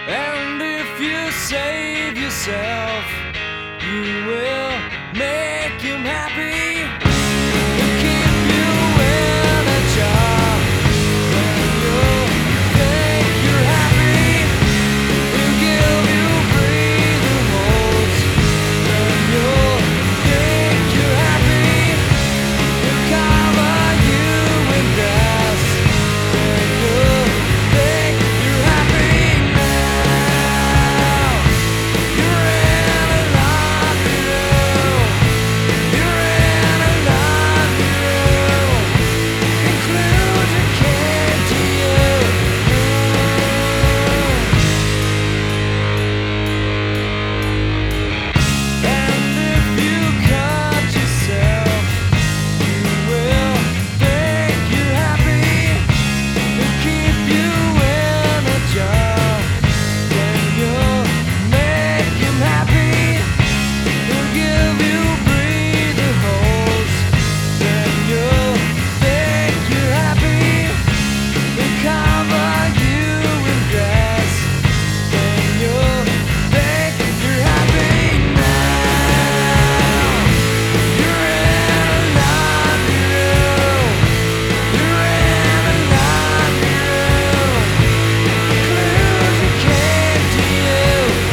And if you save yourself, you will make him happy. He'll keep you in a job when you think you're happy. He'll give you breathing holes when you think you're happy. He'll cover you in grass when you think you're happy. Now you're in a laundry room. You're in a laundry room. Conclusion came to you. And if you cut yourself, you will think you're happy. He'll keep you in a job when you make him happy. He'll give you breathing holes when you think you're happy. He'll cover you in grass when you think you're happy. Now you're in a laundry room. You're in a laundry room. Conclusion came to you.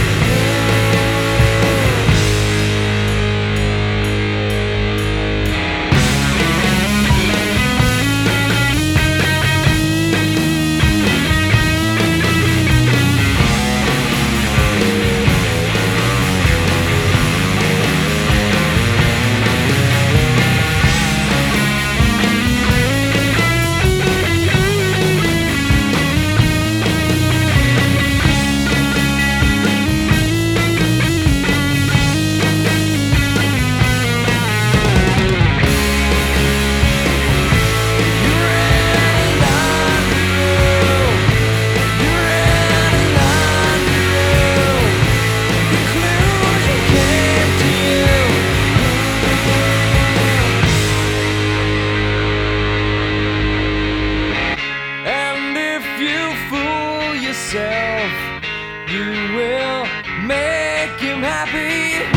And if you fool yourself, you will make him happy.